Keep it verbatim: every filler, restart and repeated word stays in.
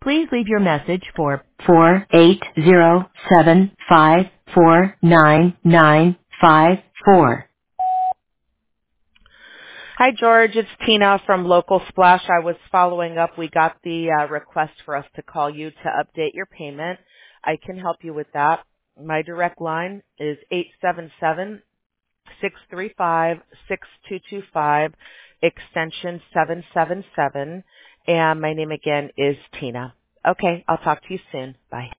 Please leave your message for four eight zero seven five four nine nine five four. Hi, George. It's Tina from Local Splash. I was following up. We got the uh, request for us to call you to update your payment. I can help you with that. My direct line is eight seven seven, six three five, six two two five, extension seven seven seven. And my name again is Tina. Okay, I'll talk to you soon. Bye.